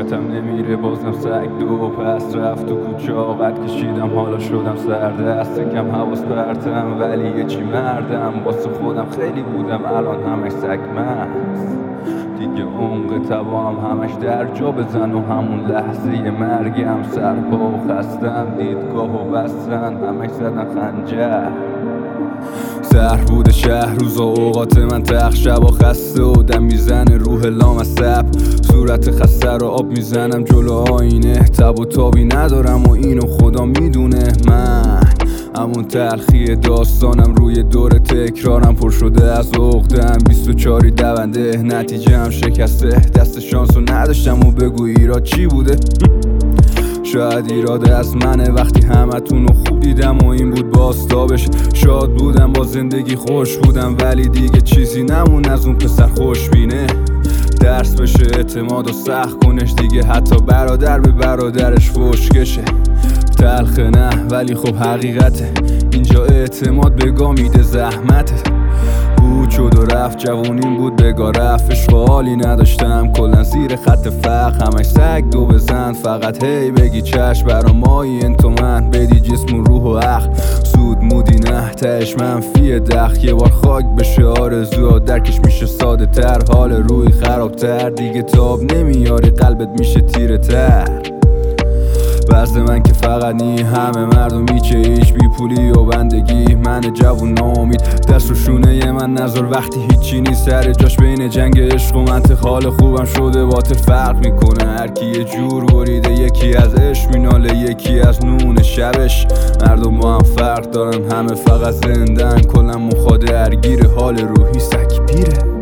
صورتم نمیره بازم سگ دو پس رفت و کوچه قد کشیدم حالا شدم سردست کم حواس پرتم ولی یه چی مردم واسه خودم خیلی بودم الان همش سگ مست دیگه عمق توام همش در جا بزن و همون لحظه مرگم سرپا و خستم دیدگاه و بستن همش زدن خنجر سهر بوده شهر روزا اوقات من تخت شبا خسته و دم میزنه روح لامصب صورت خسته رو آب میزنم جلو آینه تب و تابی ندارم و اینو خدا میدونه من همون تلخی داستانم روی دور تکرارم پر شده از عقدم 24 دونده نتیجه هم شکسته دست شانسو نداشتم و بگو ایراد چی بوده شاید ایراد از منه وقتی همتون رو خوب دیدم و این بود باستابش شاد بودم با زندگی خوش بودم ولی دیگه چیزی نمون از اون پسر خوشبینه درس بشه اعتماد و سخت کنش دیگه حتی برادر به برادرش فوشکشه تلخه نه ولی خب حقیقته اینجا اعتماد بگاه میده زحمته بود شد و رفت جوونیم بود بگاه رفت عشق حالی نداشتم کلن زیر خط فقر همش سگ دو بزن فقط هی بگی چشم برا مایی انتو من بدی جسم و روح و عقل سود مودی نه تهش منفی دخ یه بار خاک بشه آرزوها درکش میشه ساده تر حال روی خرابتر دیگه تاب نمیاری قلبت میشه تیره تر وزد من که فقط نی همه مردم میچه ایش بی پولی و بندگی من جوون ناامید دست رو شونه من نظر وقتی هیچی نیست سر جاش بین جنگ عشق و منطق حال خوبم شده باطل فرق میکنه هرکی یه جور بریده یکی از عشق میناله یکی از نون شبش مردم با هم فرق دارن همه فقط زندن کلن مخاده درگیر حال روحی سگ پیره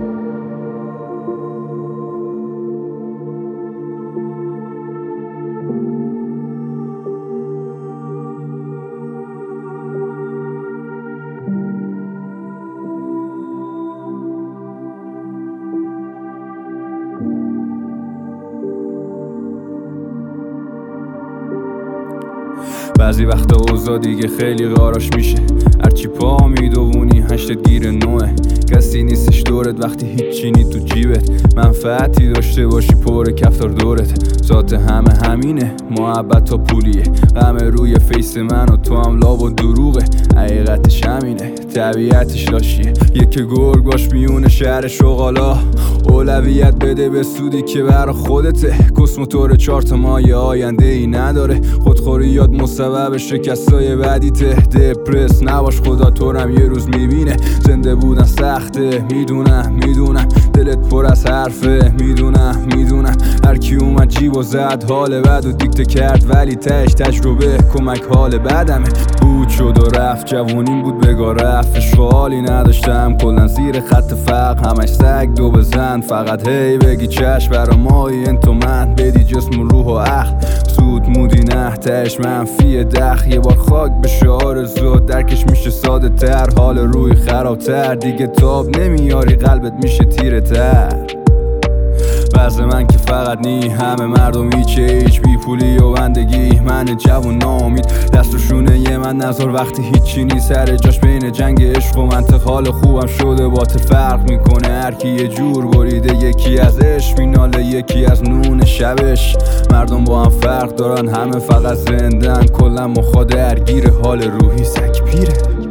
بعضی وقتا اوضاع دیگه خیلی غاراش میشه هرچی پا میدوونی هشتت گیر نوه کسی نیستش دورت وقتی هیچی نی تو جیبت منفعتی داشته باشی پر کفتار دورت ذات همه همینه محبت تا پولیه غم روی فیس من و تو هم لاب و دروغه حقیقتش همینه طبیعتش لاشیه یک گرگ باش میونه شهر شغالا اولویت بده به سودی که برا خودته کسموتور 4 مایه آینده ای نداره خودخوری یاد مسبب شکستای بعدیته دپرس نباش خدا تورم یه روز میبینه زنده بودن سخته میدونم دلت پر از حرفه میدونم هرکی اومد جیب و زد حال بد و دیکته کرد ولی تهش تجربه کمک حال بدمه بود شد و رفت جوونیم بود بگاه رفت عشق حالی نداشتم کلن زیر خط فقر همش سگ دو بزن فقط هی بگی چشم برا مایی انتو من بدی جسم و روح و عقل سود مودی نه تهش منفی دخ یه بار خاک بشه آرزو درکش میشه ساده تر حال روی خرابتر دیگه تاب نمیاری قلبت میشه تیره تر وزد من که فقط نی همه مردم هیچ بی پولی و بندگی من جوون ناامید دست و شونه یه من نظر وقتی هیچی نی سر جاش بین جنگ عشق و منطق حال خوبم شده باطل فرق میکنه هرکی یه جور بریده یکی از عشق میناله یکی از نون شبش مردم با هم فرق دارن همه فقط زندن کلن مخاده درگیر حال روحی سگ پیره